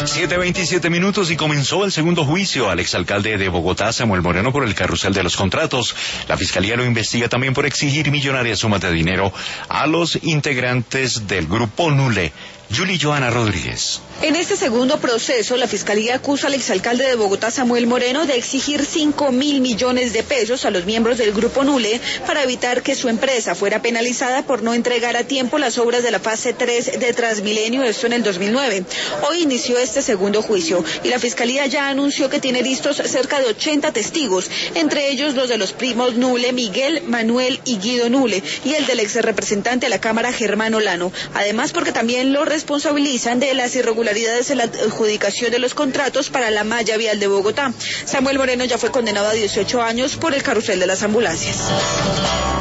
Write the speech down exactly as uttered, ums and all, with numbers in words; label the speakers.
Speaker 1: siete veintisiete minutos y comenzó el segundo juicio al exalcalde de Bogotá, Samuel Moreno, por el carrusel de los contratos. La Fiscalía lo investiga también por exigir millonarias sumas de dinero a los integrantes del Grupo Nule. Yuli Joana Rodríguez.
Speaker 2: En este segundo proceso, la Fiscalía acusa al exalcalde de Bogotá, Samuel Moreno, de exigir cinco mil millones de pesos a los miembros del Grupo Nule para evitar que su empresa fuera penalizada por no entregar a tiempo las obras de la fase tres de Transmilenio, esto en el dos mil nueve. Hoy inició este segundo juicio y la Fiscalía ya anunció que tiene listos cerca de ochenta testigos, entre ellos los de los primos Nule, Miguel, Manuel y Guido Nule, y el del ex representante a la Cámara, Germán Olano. Además, porque también lo responsabilizan de las irregularidades en la adjudicación de los contratos para la malla vial de Bogotá. Samuel Moreno ya fue condenado a dieciocho años por el carrusel de las ambulancias.